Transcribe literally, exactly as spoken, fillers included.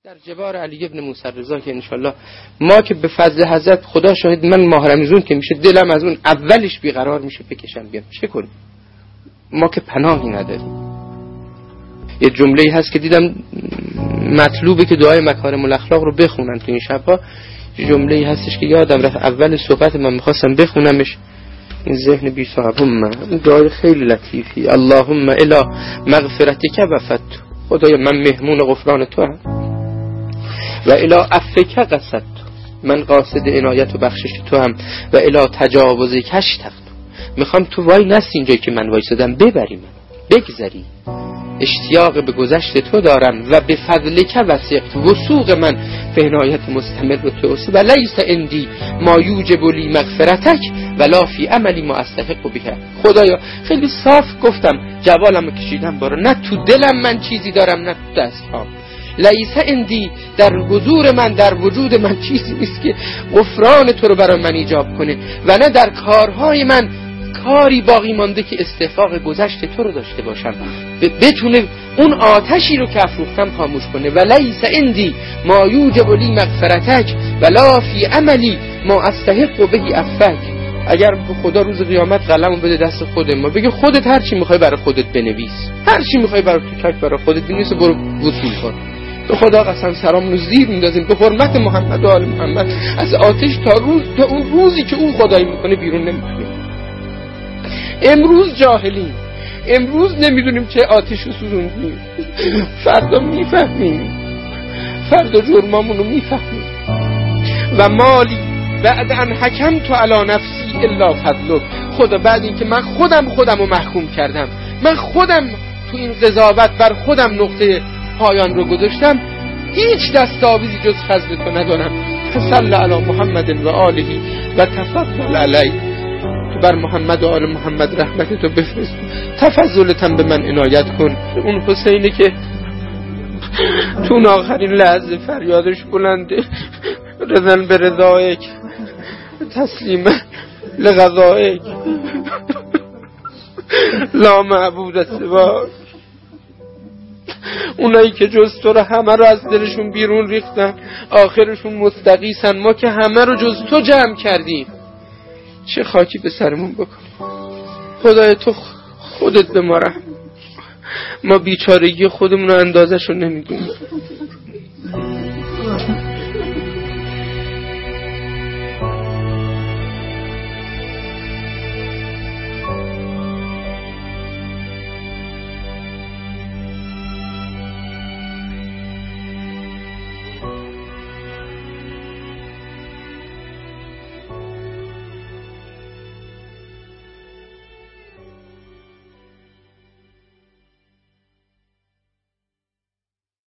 در جوار علی ابن موسی رضا که انشالله ما که به فضل حضرت خدا شاهد من ماه رمضان که میشه دلم از اون اولش بیقرار میشه بکشم بیام چه کنیم؟ ما که پناهی نداریم. یه جمله‌ای هست که دیدم مطلوبه که دعای مکارم الاخلاق رو بخونن تو این شب‌ها. جمله‌ای هستش که یادم رفت اول صحبت من می‌خواستم بخونمش، این ذهن بی صاحبم من. دعای خیلی لطیفی. اللهم الی مغفرتک و فت. خدایا من مهمون غفران تو هم و الی عفوک قصدت، من قاصد عنایت و بخشش تو هم و الی تجاوزک اشتقت. میخوام تو وای نستی اینجایی که من وایسادم، ببری من بگذری. اشتیاق به گذشت تو دارم و به فضلک وثقت، وثوق من به عنایت مستمر به تو و لیس عندی ما یوجب لی مغفرتک ولا فی عملی ما استحق بها. خدایا خیلی صاف گفتم، جوالمو کشیدم بارا، نه تو دلم من چیزی دارم نه تو دستام. لیس عندی، در حضور من در وجود من چیزی نیست که غفران تو رو برای من ایجاب کنه و نه در کارهای من کاری باقی مانده که استحقاق گذشت تو رو داشته باشم، بتونه اون آتشی رو که افروختم خاموش کنه. و لیس عندی ما یوجب لی مغفرتک ولا فی عملی ما استحق به عفوک. اگر خدا روز قیامت قلمو بده دست خود ما، بگه خودت هر چی میخوای برای خودت بنویس، هر چی میخوای برای تو تک برای خودت بنویس، برو وصول کن. به خدا قسم سرام رو زیر میندازیم به حرمت محمد و آل محمد. از آتش تا روز تا اون روزی که اون خدایی میکنه بیرون نمیتونیم. امروز جاهلیم، امروز نمیدونیم چه آتش رو سوزوندیم، فردا میفهمیم، فردا جرمامون رو میفهمیم. و مالی بعد ان حکمت علی نفسی الا فضلک. خدا بعد این که من خودم خودم رو محکوم کردم، من خودم تو این قضاوت بر خودم نقطه پایان رو گذاشتم، هیچ دستاویزی جز فضل تو ندارم. فصل علی محمد و آله و تفضل علی. تو بر محمد و آل محمد رحمت تو بفرست، تفضلتم به من عنایت کن. اون حسینی که تو اون آخرین لحظه فریادش بلنده، رضن به رضایک تسلیم لغذایک لا معبود سواک. اونایی که جز تو رو همه رو از دلشون بیرون ریختن، آخرشون مستقیسن. ما که همه رو جز تو جمع کردیم، چه خاکی به سرمون بکن. خدای تو خودت به ما رحم. ما بیچارگی خودمون رو اندازش رو نمیدونیم.